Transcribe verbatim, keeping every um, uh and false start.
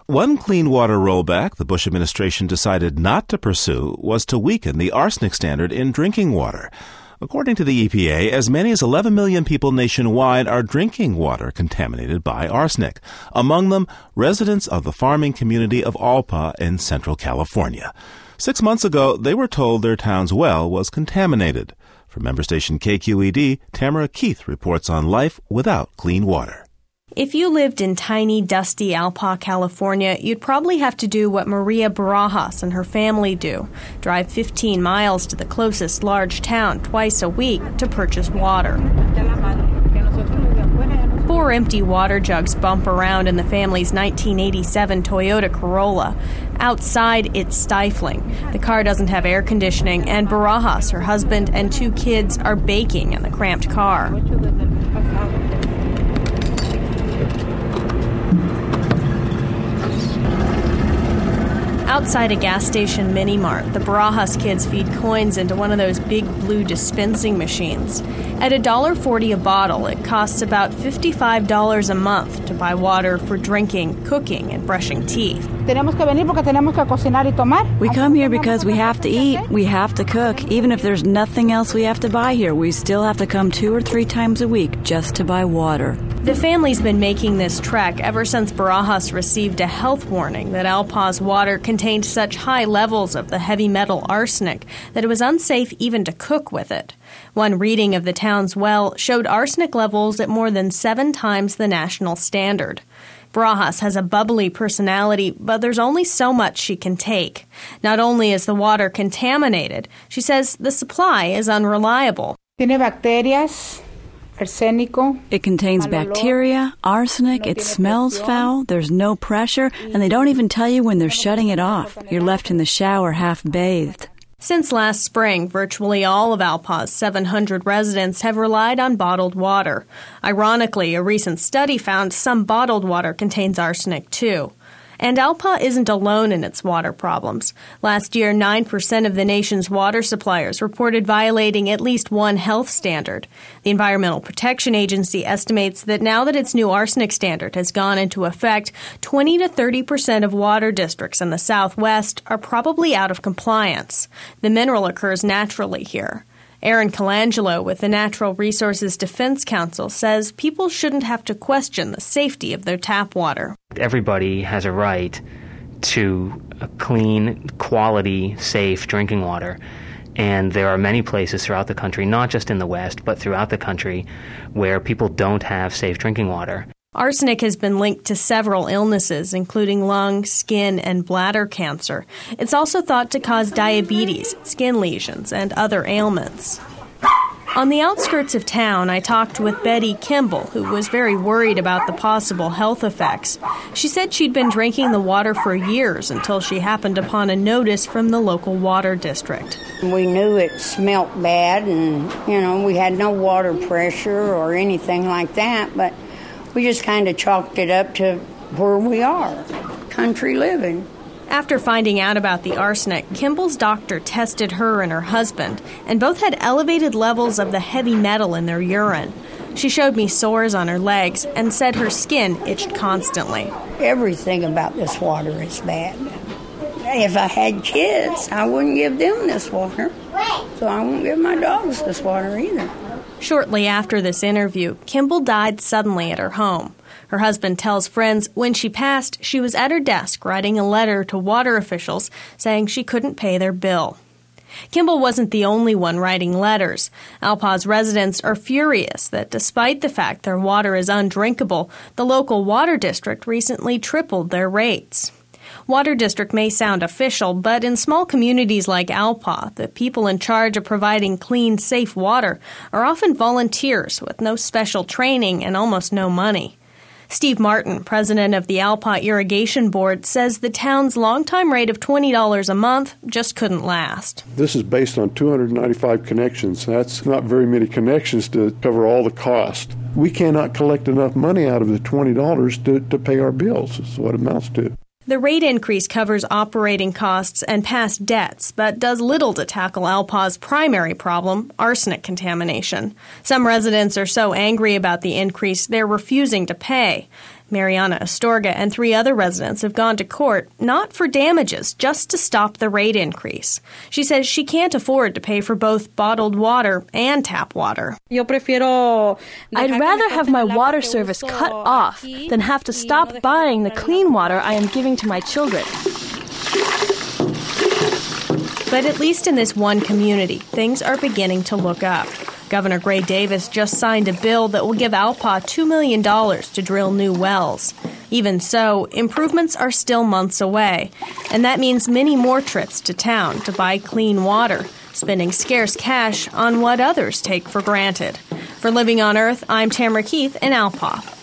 One clean water rollback the Bush administration decided not to pursue was to weaken the arsenic standard in drinking water. According to the E P A, as many as eleven million people nationwide are drinking water contaminated by arsenic, among them residents of the farming community of Alpa in Central California. Six months ago, they were told their town's well was contaminated. From member station K Q E D, Tamara Keith reports on life without clean water. If you lived in tiny, dusty Alpa, California, you'd probably have to do what Maria Barajas and her family do, drive fifteen miles to the closest large town twice a week to purchase water. Four empty water jugs bump around in the family's nineteen eighty-seven Toyota Corolla. Outside, it's stifling. The car doesn't have air conditioning, and Barajas, her husband, and two kids are baking in the cramped car. Outside a gas station mini-mart, the Barajas kids feed coins into one of those big blue dispensing machines. At one dollar forty a bottle, it costs about fifty-five dollars a month to buy water for drinking, cooking, and brushing teeth. We come here because we have to eat, we have to cook. Even if there's nothing else we have to buy here, we still have to come two or three times a week just to buy water. The family's been making this trek ever since Barajas received a health warning that Alpa's water contained such high levels of the heavy metal arsenic that it was unsafe even to cook with it. One reading of the town's well showed arsenic levels at more than seven times the national standard. Barajas has a bubbly personality, but there's only so much she can take. Not only is the water contaminated, she says the supply is unreliable. Tiene bacterias. It contains bacteria, arsenic, it smells foul, there's no pressure, and they don't even tell you when they're shutting it off. You're left in the shower half-bathed. Since last spring, virtually all of Alpa's seven hundred residents have relied on bottled water. Ironically, a recent study found some bottled water contains arsenic, too. And Alpa isn't alone in its water problems. Last year, nine percent of the nation's water suppliers reported violating at least one health standard. The Environmental Protection Agency estimates that now that its new arsenic standard has gone into effect, twenty to thirty percent of water districts in the Southwest are probably out of compliance. The mineral occurs naturally here. Aaron Colangelo with the Natural Resources Defense Council says people shouldn't have to question the safety of their tap water. Everybody has a right to a clean, quality, safe drinking water. And there are many places throughout the country, not just in the West, but throughout the country, where people don't have safe drinking water. Arsenic has been linked to several illnesses, including lung, skin, and bladder cancer. It's also thought to cause diabetes, skin lesions, and other ailments. On the outskirts of town, I talked with Betty Kimball, who was very worried about the possible health effects. She said she'd been drinking the water for years until she happened upon a notice from the local water district. We knew it smelt bad, and, you know, we had no water pressure or anything like that, but we just kind of chalked it up to where we are, country living. After finding out about the arsenic, Kimball's doctor tested her and her husband, and both had elevated levels of the heavy metal in their urine. She showed me sores on her legs and said her skin itched constantly. Everything about this water is bad. If I had kids, I wouldn't give them this water, so I won't give my dogs this water either. Shortly after this interview, Kimball died suddenly at her home. Her husband tells friends when she passed, she was at her desk writing a letter to water officials saying she couldn't pay their bill. Kimball wasn't the only one writing letters. Alpa's residents are furious that despite the fact their water is undrinkable, the local water district recently tripled their rates. Water district may sound official, but in small communities like Alpa, the people in charge of providing clean, safe water are often volunteers with no special training and almost no money. Steve Martin, president of the Alpa Irrigation Board, says the town's longtime rate of twenty dollars a month just couldn't last. This is based on two hundred ninety-five connections. That's not very many connections to cover all the cost. We cannot collect enough money out of the twenty dollars to, to pay our bills, is what it amounts to. The rate increase covers operating costs and past debts, but does little to tackle Alpa's primary problem, arsenic contamination. Some residents are so angry about the increase they're refusing to pay. Mariana Astorga and three other residents have gone to court, not for damages, just to stop the rate increase. She says she can't afford to pay for both bottled water and tap water. I'd rather have my water service cut off than have to stop buying the clean water I am giving to my children. But at least in this one community, things are beginning to look up. Governor Gray Davis just signed a bill that will give Alpa two million dollars to drill new wells. Even so, improvements are still months away, and that means many more trips to town to buy clean water, spending scarce cash on what others take for granted. For Living on Earth, I'm Tamara Keith in Alpa.